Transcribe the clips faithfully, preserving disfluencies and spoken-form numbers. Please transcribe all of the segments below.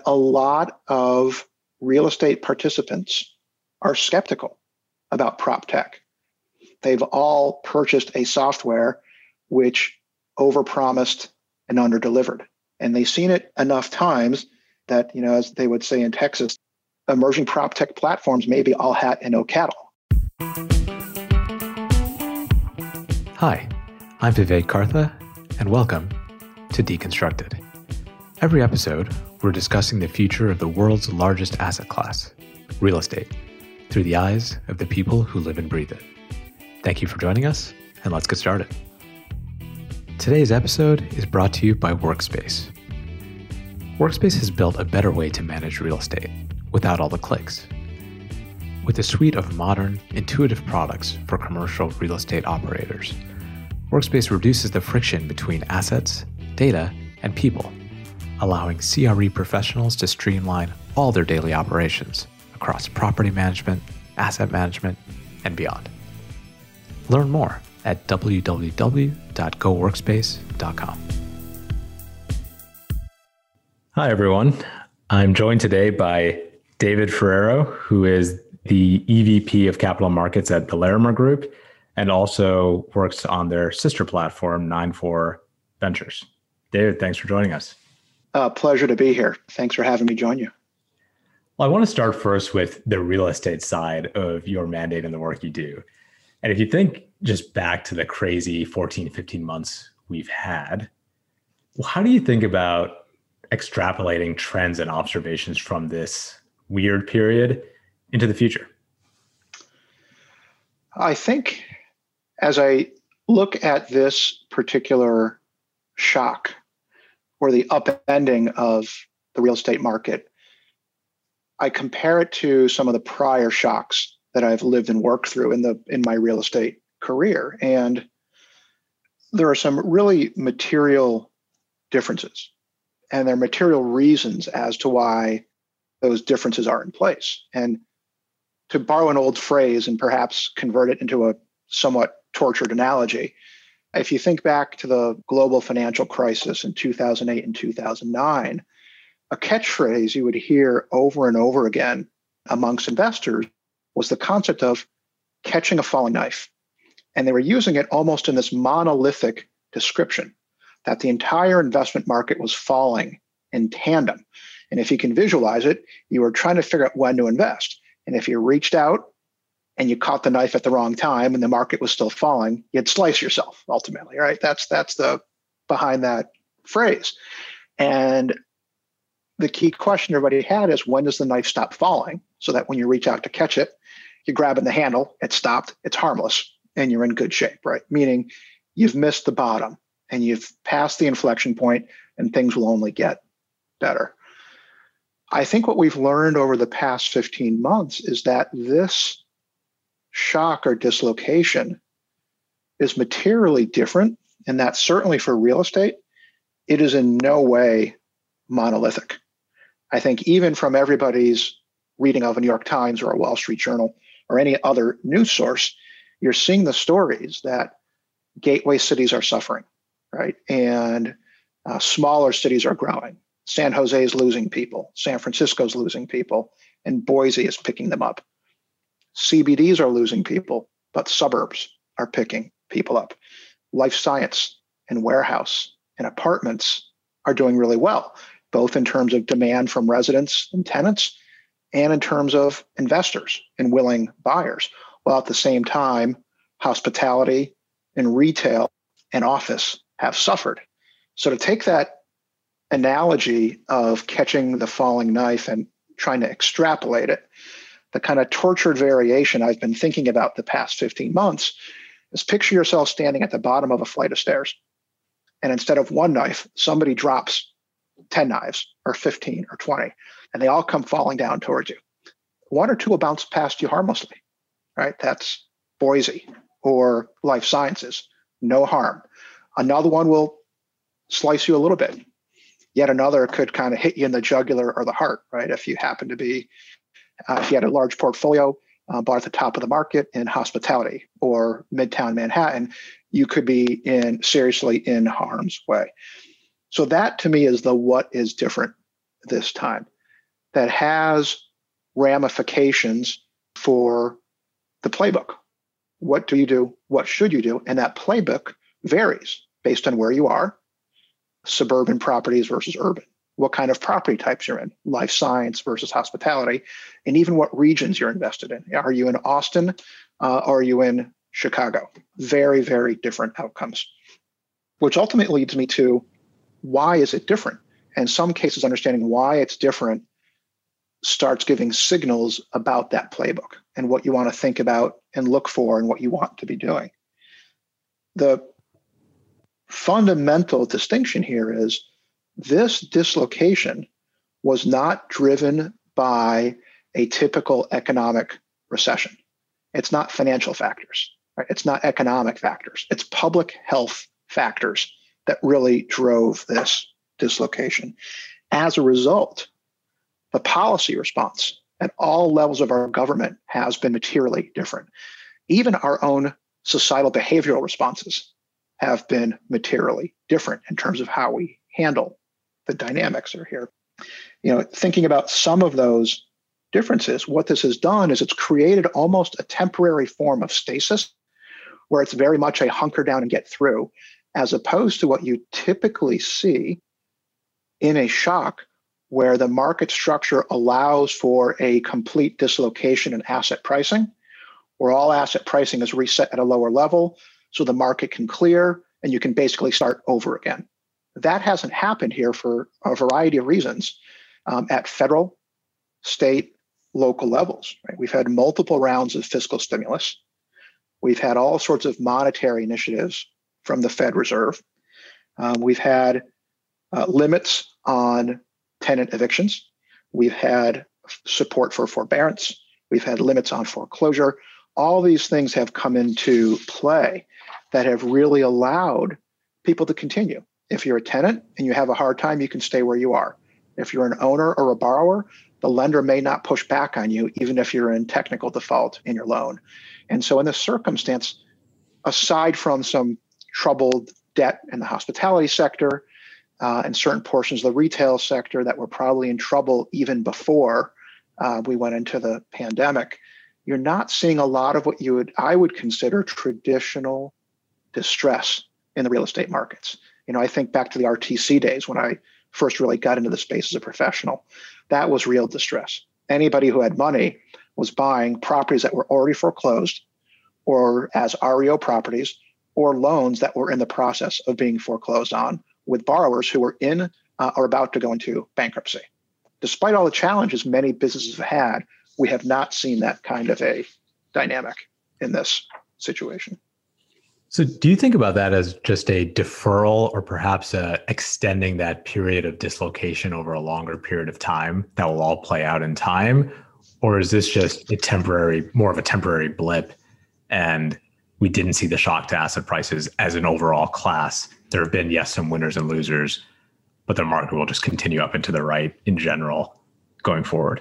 a lot of real estate participants are skeptical about prop tech. They've all purchased a software which overpromised and underdelivered. And they've seen it enough times that, you know, as they would say in Texas, emerging prop tech platforms may be all hat and no cattle. Hi, I'm Vivek Kartha, and welcome to Deconstructed. Every episode, we're discussing the future of the world's largest asset class, real estate, through the eyes of the people who live and breathe it. Thank you for joining us, and let's get started. Today's episode is brought to you by Workspace. Workspace has built a better way to manage real estate without all the clicks. With a suite of modern, intuitive products for commercial real estate operators, Workspace reduces the friction between assets, data, and people, allowing C R E professionals to streamline all their daily operations across property management, asset management, and beyond. Learn more at w w w dot go workspace dot com. Hi, everyone. I'm joined today by David Ferrero, who is the E V P of Capital Markets at the Larimer Group and also works on their sister platform, nine four Ventures. David, thanks for joining us. Uh, pleasure to be here. Thanks for having me join you. Well, I want to start first with the real estate side of your mandate and the work you do. And if you think just back to the crazy fourteen, fifteen months we've had, well, how do you think about extrapolating trends and observations from this weird period into the future? I think as I look at this particular shock or the upending of the real estate market, I compare it to some of the prior shocks that I've lived and worked through in the in my real estate career. And there are some really material differences, and there are material reasons as to why those differences are in place. And to borrow an old phrase and perhaps convert it into a somewhat tortured analogy, if you think back to the global financial crisis in two thousand eight and two thousand nine, a catchphrase you would hear over and over again amongst investors was the concept of catching a falling knife. And they were using it almost in this monolithic description that the entire investment market was falling in tandem. And if you can visualize it, you were trying to figure out when to invest. And if you reached out and you caught the knife at the wrong time and the market was still falling, you'd slice yourself ultimately, right? That's that's the behind that phrase. And the key question everybody had is, when does the knife stop falling? So that when you reach out to catch it, you're grabbing the handle, it's stopped, it's harmless, and you're in good shape, right? Meaning you've missed the bottom and you've passed the inflection point and things will only get better. I think what we've learned over the past fifteen months is that this shock or dislocation is materially different, and that certainly for real estate, it is in no way monolithic. I think even from everybody's reading of a New York Times or a Wall Street Journal or any other news source, you're seeing the stories that gateway cities are suffering, right? And uh, smaller cities are growing. San Jose is losing people. San Francisco's losing people. And Boise is picking them up. C B Ds are losing people, but suburbs are picking people up. Life science and warehouse and apartments are doing really well, both in terms of demand from residents and tenants and in terms of investors and willing buyers. While at the same time, hospitality and retail and office have suffered. So to take that analogy of catching the falling knife and trying to extrapolate it, the kind of tortured variation I've been thinking about the past fifteen months is picture yourself standing at the bottom of a flight of stairs. And instead of one knife, somebody drops ten knives or fifteen or twenty, and they all come falling down towards you. One or two will bounce past you harmlessly, right? That's Boise or life sciences, no harm. Another one will slice you a little bit. Yet another could kind of hit you in the jugular or the heart, right? If you happen to be, uh, if you had a large portfolio, uh, bought at the top of the market in hospitality or Midtown Manhattan, you could be in seriously in harm's way. So that to me is the what is different this time. that has ramifications for the playbook. What do you do? What should you do? And that playbook varies based on where you are, suburban properties versus urban, what kind of property types you're in, life science versus hospitality, and even what regions you're invested in. Are you in Austin? Uh, or are you in Chicago? Very, very different outcomes, which ultimately leads me to why is it different? In some cases, understanding why it's different starts giving signals about that playbook and what you want to think about and look for and what you want to be doing. The fundamental distinction here is this dislocation was not driven by a typical economic recession. It's not financial factors, right? It's not economic factors. It's public health factors that really drove this dislocation. As a result, the policy response at all levels of our government has been materially different. Even our own societal behavioral responses have been materially different in terms of how we handle the dynamics that are here. You know, thinking about some of those differences, what this has done is it's created almost a temporary form of stasis where it's very much a hunker down and get through, as opposed to what you typically see in a shock where the market structure allows for a complete dislocation in asset pricing, where all asset pricing is reset at a lower level so the market can clear and you can basically start over again. That hasn't happened here for a variety of reasons um, at federal, state, local levels. Right? We've had multiple rounds of fiscal stimulus. We've had all sorts of monetary initiatives from the Fed Reserve. Um, we've had uh, limits on tenant evictions. We've had support for forbearance. We've had limits on foreclosure. All these things have come into play that have really allowed people to continue. If you're a tenant and you have a hard time, you can stay where you are. If you're an owner or a borrower, the lender may not push back on you, even if you're in technical default in your loan. And so in this circumstance, aside from some troubled debt in the hospitality sector, Uh, and certain portions of the retail sector that were probably in trouble even before uh, we went into the pandemic, you're not seeing a lot of what you would I would consider traditional distress in the real estate markets. You know, I think back to the R T C days when I first really got into the space as a professional. That was real distress. Anybody who had money was buying properties that were already foreclosed or as R E O properties or loans that were in the process of being foreclosed on, with borrowers who were in uh, or about to go into bankruptcy. Despite all the challenges many businesses have had, we have not seen that kind of a dynamic in this situation. So do you think about that as just a deferral or perhaps uh, extending that period of dislocation over a longer period of time that will all play out in time? Or is this just a temporary, more of a temporary blip, and we didn't see the shock to asset prices as an overall class? There have been, yes, some winners and losers, but the market will just continue up and to the right in general going forward.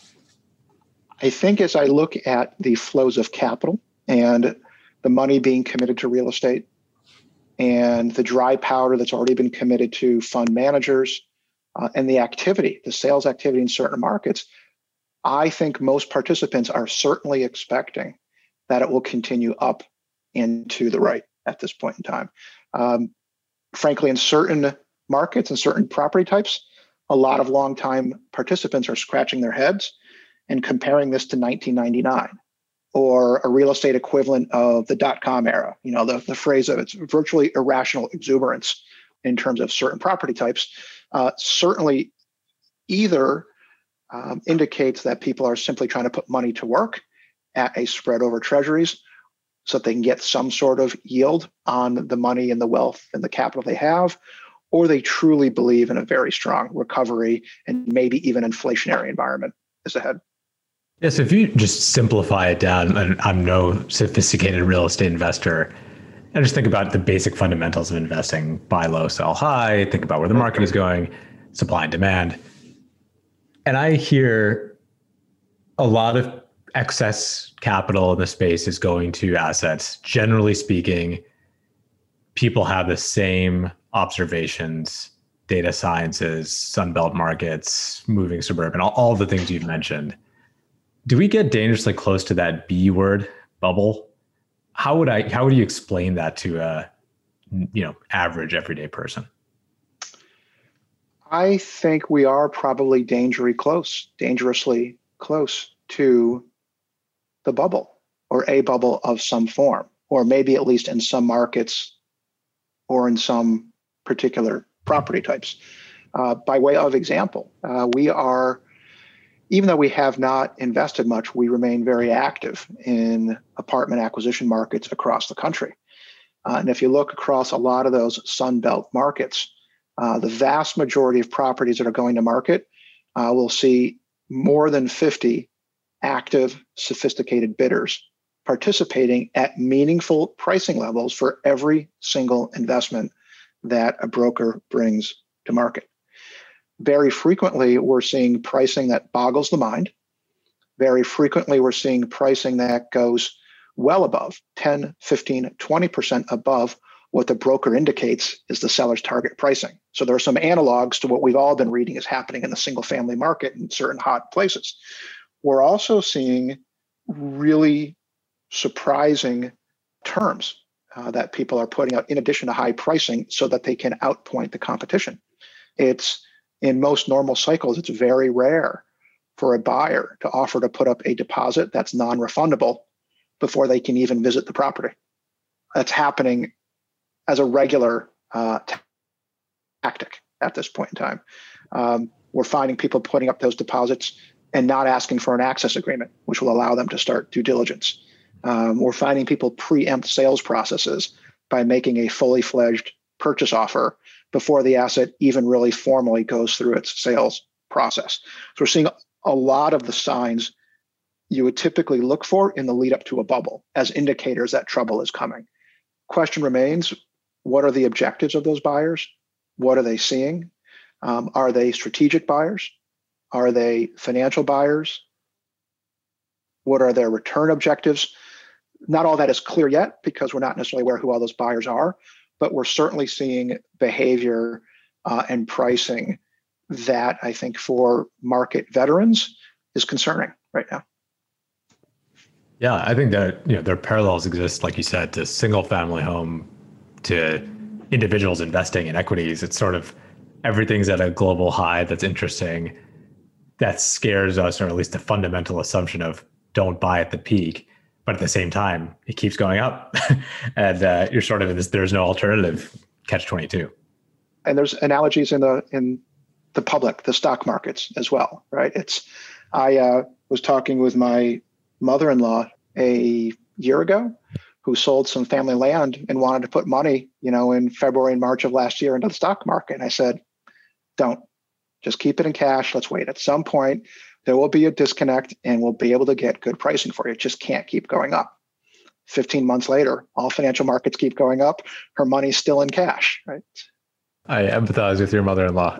I think as I look at the flows of capital and the money being committed to real estate and the dry powder that's already been committed to fund managers uh, and the activity, the sales activity in certain markets, I think most participants are certainly expecting that it will continue up and to the right at this point in time. Um, frankly, in certain markets and certain property types, a lot of longtime participants are scratching their heads and comparing this to nineteen ninety-nine or a real estate equivalent of the dot-com era. You know, the, the phrase of it's virtually irrational exuberance in terms of certain property types. Uh, certainly either um, indicates that people are simply trying to put money to work at a spread over treasuries so that they can get some sort of yield on the money and the wealth and the capital they have, or they truly believe in a very strong recovery and maybe even inflationary environment is ahead. Yes, if you just simplify it down, and I'm no sophisticated real estate investor, I just think about the basic fundamentals of investing: buy low, sell high, think about where the market is going, supply and demand. And I hear a lot of excess capital in the space is going to assets. Generally speaking, people have the same observations data sciences, Sunbelt markets, moving suburban, all, all the things you've mentioned. Do we get dangerously close to that B word, bubble? How would I? How would you explain that to a you know average everyday person? I think we are probably dangerously close, dangerously close to the bubble, or a bubble of some form, or maybe at least in some markets or in some particular property types. Uh, by way of example, uh, we are, even though we have not invested much, we remain very active in apartment acquisition markets across the country. Uh, and if you look across a lot of those Sunbelt markets, uh, the vast majority of properties that are going to market uh, will see more than fifty active, sophisticated bidders participating at meaningful pricing levels for every single investment that a broker brings to market. Very frequently, we're seeing pricing that boggles the mind. Very frequently, we're seeing pricing that goes well above ten, fifteen, twenty percent above what the broker indicates is the seller's target pricing. So there are some analogs to what we've all been reading is happening in the single family market in certain hot places. We're also seeing really surprising terms uh, that people are putting out in addition to high pricing so that they can outpoint the competition. It's in most normal cycles, it's very rare for a buyer to offer to put up a deposit that's non-refundable before they can even visit the property. That's happening as a regular uh, t- tactic at this point in time. Um, we're finding people putting up those deposits and not asking for an access agreement, which will allow them to start due diligence. Um, we're finding people preempt sales processes by making a fully fledged purchase offer before the asset even really formally goes through its sales process. So we're seeing a lot of the signs you would typically look for in the lead up to a bubble as indicators that trouble is coming. Question remains, what are the objectives of those buyers? What are they seeing? Um, are they strategic buyers? Are they financial buyers? What are their return objectives? Not all that is clear yet because we're not necessarily aware who all those buyers are, but we're certainly seeing behavior uh, and pricing that I think for market veterans is concerning right now. Yeah, I think that you know there are parallels exist, like you said, to single family home, to individuals investing in equities. It's sort of everything's at a global high that's interesting. That scares us, or at least the fundamental assumption of don't buy at the peak. But at the same time, it keeps going up. and uh, you're sort of in this, there's no alternative catch twenty-two. And there's analogies in the in the public, the stock markets as well, right? It's I uh, was talking with my mother-in-law a year ago who sold some family land and wanted to put money, you know, in February and March of last year into the stock market. And I said, don't. Just keep it in cash. Let's wait. At some point, there will be a disconnect and we'll be able to get good pricing for you. It just can't keep going up. fifteen months later, all financial markets keep going up. Her money's still in cash, right? I empathize with your mother-in-law.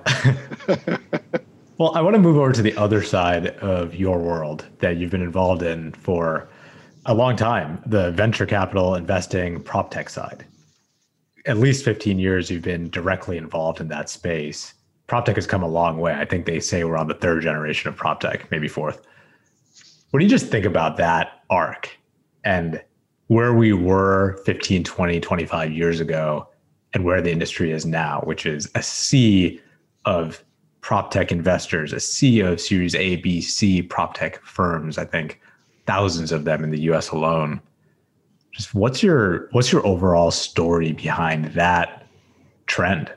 Well, I want to move over to the other side of your world that you've been involved in for a long time, the venture capital investing prop tech side. At least fifteen years you've been directly involved in that space. Prop tech has come a long way. I think they say we're on the third generation of prop tech, maybe fourth. What do you just think about that arc and where we were fifteen, twenty, twenty-five years ago and where the industry is now, which is a sea of prop tech investors, a sea of Series A, B, C prop tech firms, I think thousands of them in the U S alone. Just what's your what's your overall story behind that trend?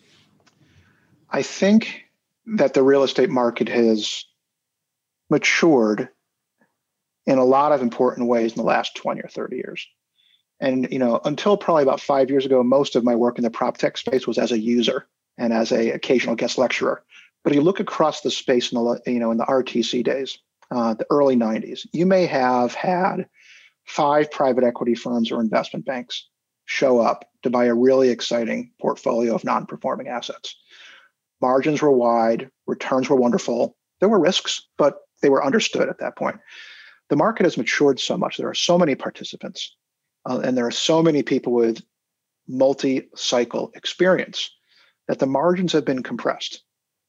I think that the real estate market has matured in a lot of important ways in the last twenty or thirty years. And, you know, until probably about five years ago, most of my work in the prop tech space was as a user and as a occasional guest lecturer. But if you look across the space in the, you know, in the R T C days, uh, the early nineties, you may have had five private equity firms or investment banks show up to buy a really exciting portfolio of non-performing assets. Margins were wide, returns were wonderful. There were risks, but they were understood at that point. The market has matured so much. There are so many participants, uh, and there are so many people with multi-cycle experience that the margins have been compressed.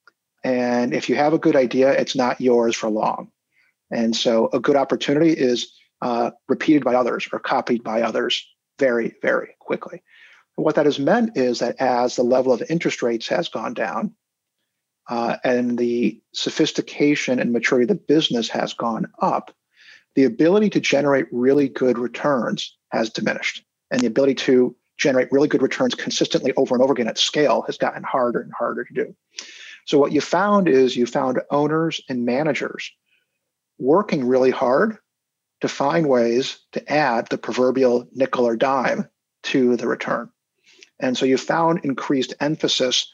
And if you have a good idea, it's not yours for long. And so a good opportunity is uh, repeated by others or copied by others very, very quickly. And what that has meant is that as the level of interest rates has gone down uh, and the sophistication and maturity of the business has gone up, the ability to generate really good returns has diminished. And the ability to generate really good returns consistently over and over again at scale has gotten harder and harder to do. So what you found is you found owners and managers working really hard to find ways to add the proverbial nickel or dime to the return. And so you found increased emphasis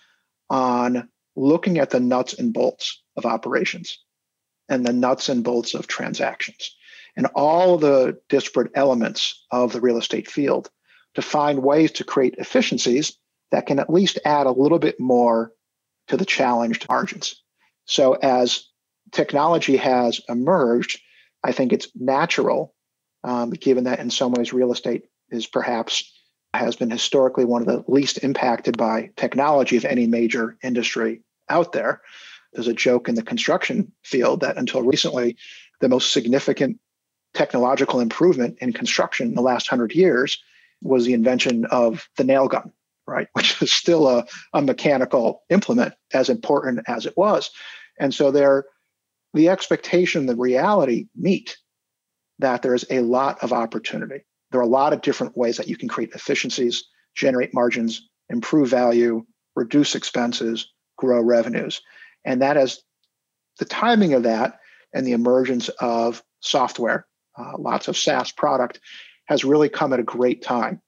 on looking at the nuts and bolts of operations and the nuts and bolts of transactions and all the disparate elements of the real estate field to find ways to create efficiencies that can at least add a little bit more to the challenged margins. So as technology has emerged, I think it's natural, um, given that in some ways real estate is perhaps has been historically one of the least impacted by technology of any major industry out there. There's a joke in the construction field that until recently, the most significant technological improvement in construction in the last hundred years was the invention of the nail gun, right? Which is still a, a mechanical implement, as important as it was. And so there, the expectation, the reality meet that there's a lot of opportunity. There are a lot of different ways that you can create efficiencies, generate margins, improve value, reduce expenses, grow revenues. And that is the timing of that and the emergence of software, uh, lots of SaaS product, has really come at a great time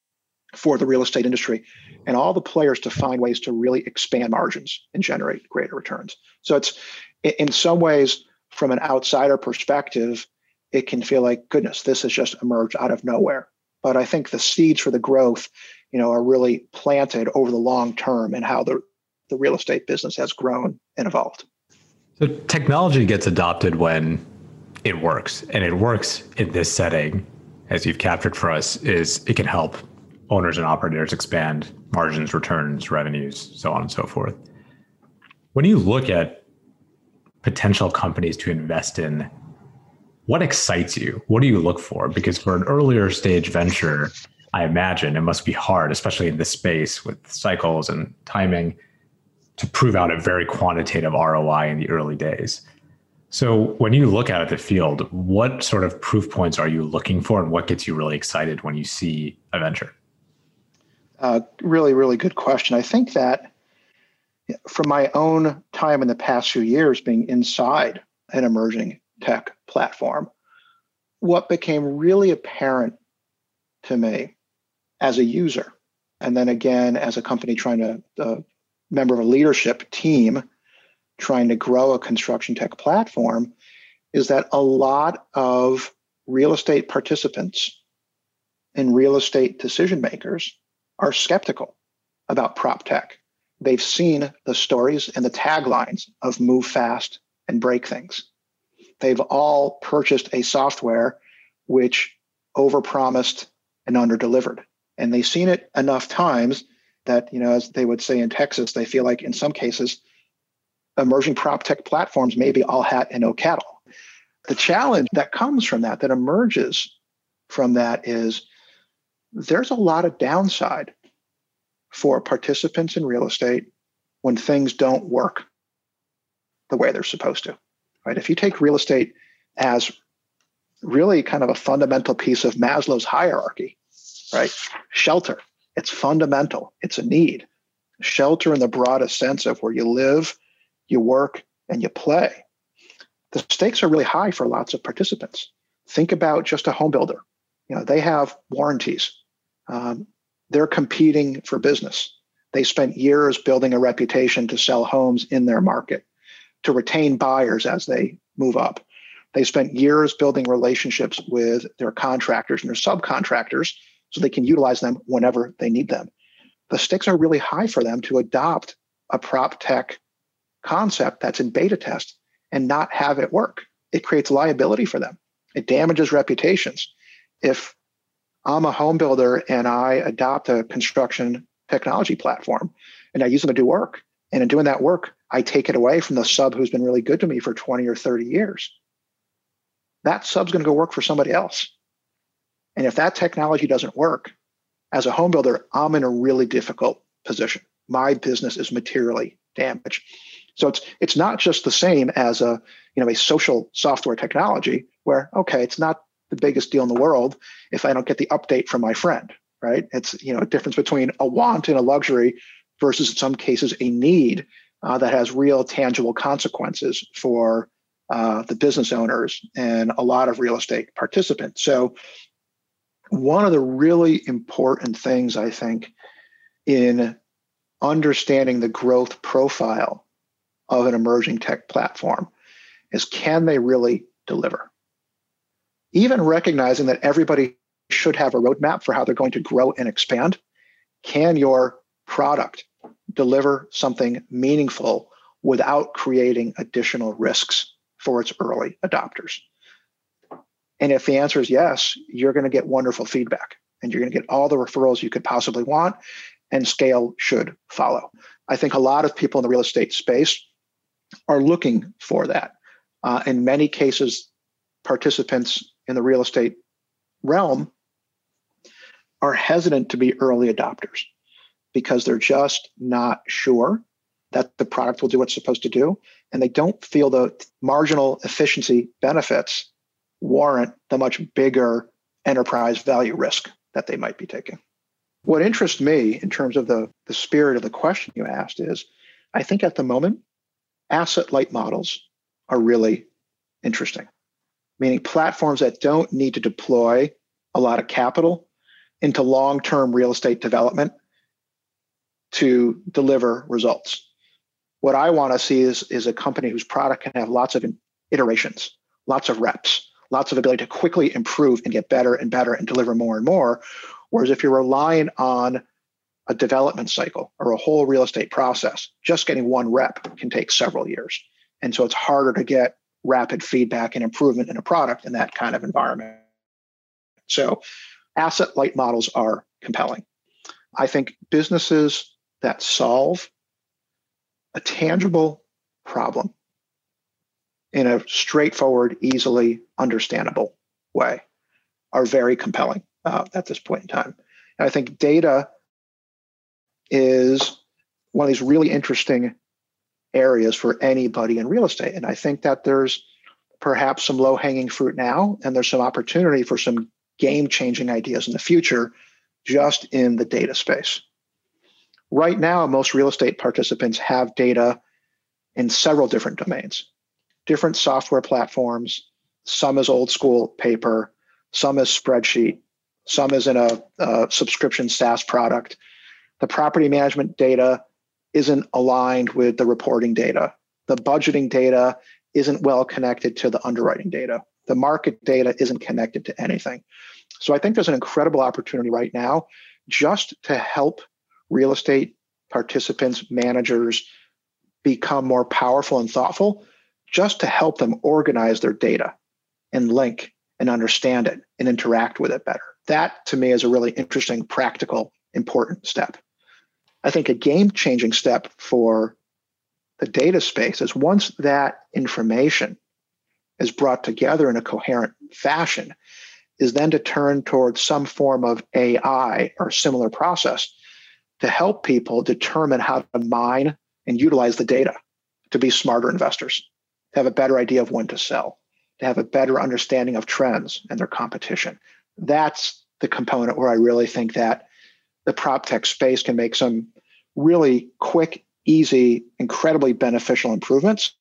for the real estate industry and all the players to find ways to really expand margins and generate greater returns. So it's, in some ways, from an outsider perspective, it can feel like, goodness, this has just emerged out of nowhere. But I think the seeds for the growth, you know, are really planted over the long term and how the, the real estate business has grown and evolved. So technology gets adopted when it works, and it works in this setting, as you've captured for us, is it can help owners and operators expand margins, returns, revenues, so on and so forth. When you look at potential companies to invest in, what excites you? What do you look for? Because for an earlier stage venture, I imagine it must be hard, especially in this space with cycles and timing, to prove out a very quantitative R O I in the early days. So when you look out at the field, what sort of proof points are you looking for, and what gets you really excited when you see a venture? Uh, really, really good question. I think that from my own time in the past few years being inside an emerging tech platform, what became really apparent to me as a user, and then again as a company trying to, a member of a leadership team trying to grow a construction tech platform, is that a lot of real estate participants and real estate decision makers are skeptical about prop tech. They've seen the stories and the taglines of move fast and break things. They've all purchased a software which overpromised and underdelivered. And they've seen it enough times that, you know, as they would say in Texas, they feel like in some cases, emerging prop tech platforms may be all hat and no cattle. The challenge that comes from that, that emerges from that, is there's a lot of downside for participants in real estate when things don't work the way they're supposed to, right? If you take real estate as really kind of a fundamental piece of Maslow's hierarchy, right? Shelter, it's fundamental. It's a need. Shelter in the broadest sense of where you live, you work, and you play. The stakes are really high for lots of participants. Think about just a home builder. You know, they have warranties. Um, they're competing for business. They spent years building a reputation to sell homes in their market, to retain buyers as they move up. They spent years building relationships with their contractors and their subcontractors so they can utilize them whenever they need them. The stakes are really high for them to adopt a prop tech concept that's in beta test and not have it work. It creates liability for them. It damages reputations. If I'm a home builder and I adopt a construction technology platform and I use them to do work. And in doing that work, I take it away from the sub who's been really good to me for twenty or thirty years. That sub's going to go work for somebody else. And if that technology doesn't work, as a home builder, I'm in a really difficult position. My business is materially damaged. So it's it's not just the same as a you know a social software technology where, okay, it's not the biggest deal in the world if I don't get the update from my friend, right? It's you know a difference between a want and a luxury versus in some cases a need uh, that has real tangible consequences for uh, the business owners and a lot of real estate participants. So one of the really important things, I think, in understanding the growth profile of an emerging tech platform is, can they really deliver? Even recognizing that everybody should have a roadmap for how they're going to grow and expand, can your product deliver something meaningful without creating additional risks for its early adopters? And if the answer is yes, you're going to get wonderful feedback and you're going to get all the referrals you could possibly want, and scale should follow. I think a lot of people in the real estate space are looking for that. Uh, in many cases, participants in the real estate realm are hesitant to be early adopters because they're just not sure that the product will do what it's supposed to do. And they don't feel the marginal efficiency benefits warrant the much bigger enterprise value risk that they might be taking. What interests me in terms of the, the spirit of the question you asked is, I think at the moment, asset-light models are really interesting, meaning platforms that don't need to deploy a lot of capital into long-term real estate development to deliver results. What I want to see is, is a company whose product can have lots of iterations, lots of reps, lots of ability to quickly improve and get better and better and deliver more and more. Whereas if you're relying on a development cycle or a whole real estate process, just getting one rep can take several years. And so it's harder to get rapid feedback and improvement in a product in that kind of environment. So asset-light models are compelling. I think businesses that solve a tangible problem in a straightforward, easily understandable way are very compelling uh, at this point in time. And I think data is one of these really interesting areas for anybody in real estate. And I think that there's perhaps some low-hanging fruit now, and there's some opportunity for some game-changing ideas in the future just in the data space. Right now, most real estate participants have data in several different domains, different software platforms. Some is old school paper, some is spreadsheet, some is in a, a subscription SaaS product. The property management data isn't aligned with the reporting data. The budgeting data isn't well connected to the underwriting data. The market data isn't connected to anything. So I think there's an incredible opportunity right now just to help real estate participants, managers become more powerful and thoughtful, just to help them organize their data and link and understand it and interact with it better. That, to me, is a really interesting, practical, important step. I think a game-changing step for the data space is once that information is brought together in a coherent fashion, is then to turn towards some form of A I or similar process to help people determine how to mine and utilize the data to be smarter investors, to have a better idea of when to sell, to have a better understanding of trends and their competition. That's the component where I really think that the prop tech space can make some really quick, easy, incredibly beneficial improvements,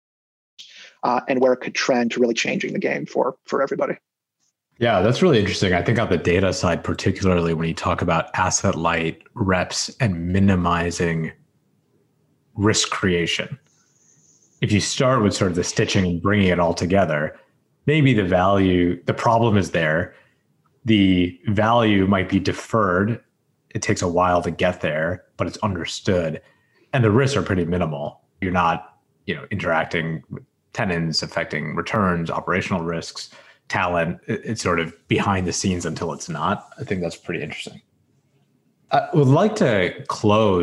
uh, and where it could trend to really changing the game for, for everybody. Yeah, that's really interesting. I think on the data side, particularly when you talk about asset light reps and minimizing risk creation, if you start with sort of the stitching and bringing it all together, maybe the value, the problem is there. The value might be deferred. It takes a while to get there, but it's understood. And the risks are pretty minimal. You're not, you know, interacting with tenants, affecting returns, operational risks, talent. It's sort of behind the scenes until it's not. I think that's pretty interesting. I would like to close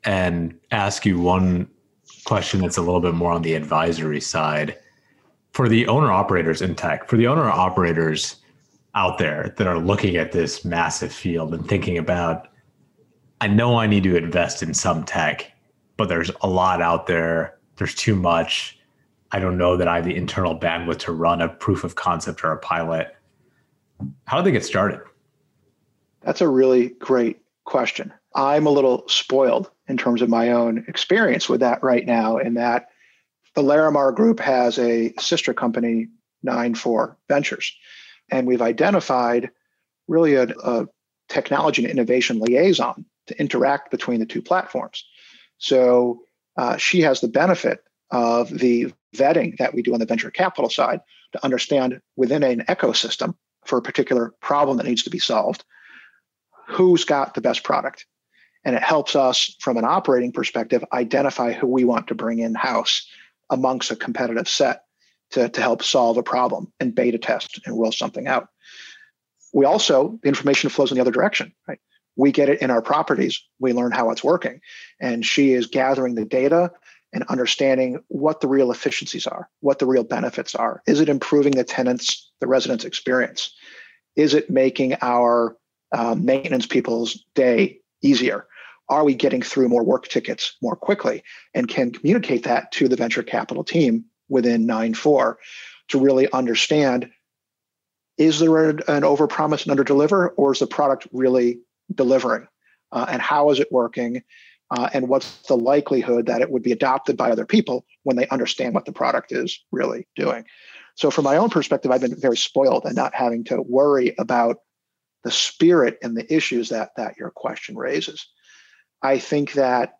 and ask you one question that's a little bit more on the advisory side. For the owner operators in tech, for the owner operators out there that are looking at this massive field and thinking about, I know I need to invest in some tech, but there's a lot out there. There's too much. I don't know that I have the internal bandwidth to run a proof of concept or a pilot. How do they get started? That's a really great question. I'm a little spoiled in terms of my own experience with that right now, in that the Larimar Group has a sister company, nine four Ventures, and we've identified really a, a technology and innovation liaison to interact between the two platforms. So uh, she has the benefit of the vetting that we do on the venture capital side to understand within an ecosystem for a particular problem that needs to be solved, who's got the best product. And it helps us from an operating perspective identify who we want to bring in-house amongst a competitive set to, to help solve a problem and beta test and roll something out. We also, the information flows in the other direction, right? We get it in our properties, we learn how it's working. And she is gathering the data and understanding what the real efficiencies are, what the real benefits are. Is it improving the tenants, the residents' experience? Is it making our uh, maintenance people's day easier? Are we getting through more work tickets more quickly? And can communicate that to the venture capital team within nine four to really understand, is there an overpromise and underdeliver, or is the product really delivering? Uh, and how is it working? Uh, and what's the likelihood that it would be adopted by other people when they understand what the product is really doing? So from my own perspective, I've been very spoiled and not having to worry about the spirit and the issues that, that your question raises. I think that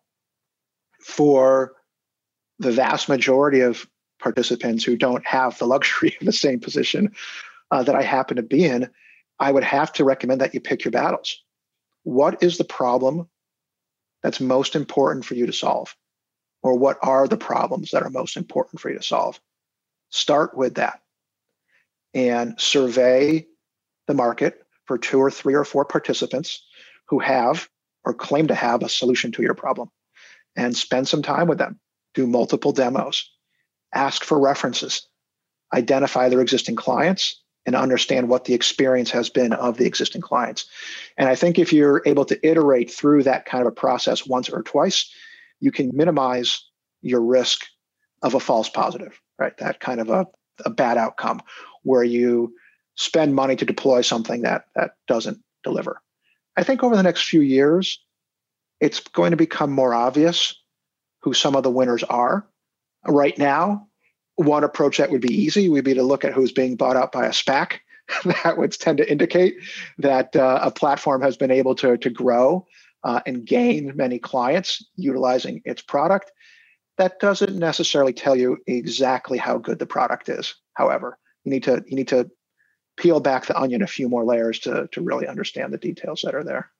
for the vast majority of participants who don't have the luxury of the same position uh, that I happen to be in, I would have to recommend that you pick your battles. What is the problem that's most important for you to solve? Or what are the problems that are most important for you to solve? Start with that and survey the market for two or three or four participants who have or claim to have a solution to your problem, and spend some time with them. Do multiple demos, ask for references, identify their existing clients, and understand what the experience has been of the existing clients. And I think if you're able to iterate through that kind of a process once or twice, you can minimize your risk of a false positive, right? That kind of a, a bad outcome where you spend money to deploy something that, that doesn't deliver. I think over the next few years, it's going to become more obvious who some of the winners are. Right now, one approach that would be easy would be to look at who's being bought out by a SPAC. That would tend to indicate that uh, a platform has been able to, to grow uh, and gain many clients utilizing its product. That doesn't necessarily tell you exactly how good the product is. However, you need to you need to peel back the onion a few more layers to, to really understand the details that are there.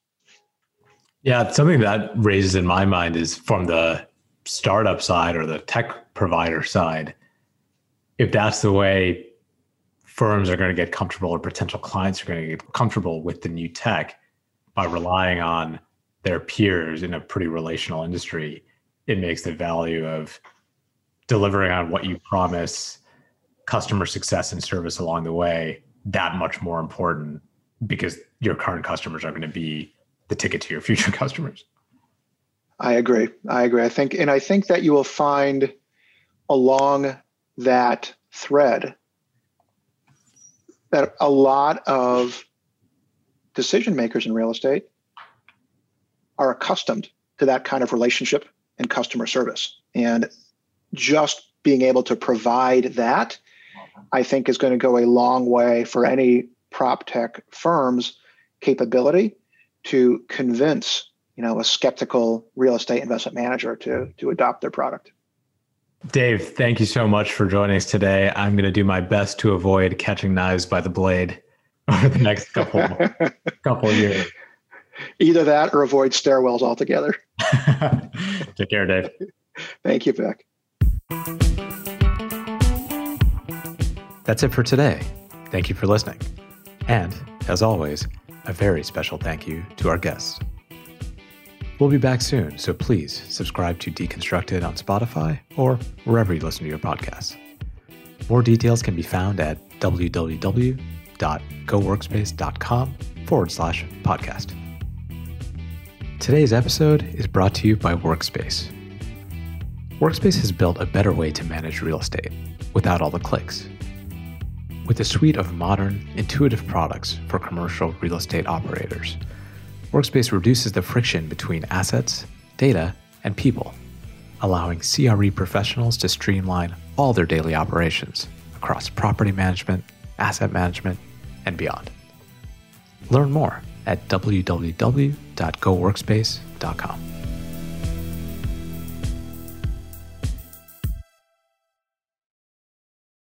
Yeah, something that raises in my mind is from the startup side or the tech provider side, if that's the way firms are going to get comfortable or potential clients are going to get comfortable with the new tech by relying on their peers in a pretty relational industry, it makes the value of delivering on what you promise, customer success and service along the way, that much more important, because your current customers are going to be the ticket to your future customers. I agree. I agree. I think, and I think that you will find along that thread that a lot of decision makers in real estate are accustomed to that kind of relationship and customer service. And just being able to provide that, I think, is going to go a long way for any prop tech firm's capability to convince, you know, a skeptical real estate investment manager to, to adopt their product. Dave, thank you so much for joining us today. I'm going to do my best to avoid catching knives by the blade over the next couple, couple of years. Either that or avoid stairwells altogether. Take care, Dave. Thank you, Vic. That's it for today. Thank you for listening. And as always, a very special thank you to our guests. We'll be back soon, so please subscribe to Deconstructed on Spotify or wherever you listen to your podcasts. More details can be found at www.goworkspace.com forward slash podcast. Today's episode is brought to you by Workspace. Workspace has built a better way to manage real estate without all the clicks. With a suite of modern, intuitive products for commercial real estate operators, Workspace reduces the friction between assets, data, and people, allowing C R E professionals to streamline all their daily operations across property management, asset management, and beyond. Learn more at w w w dot go workspace dot com.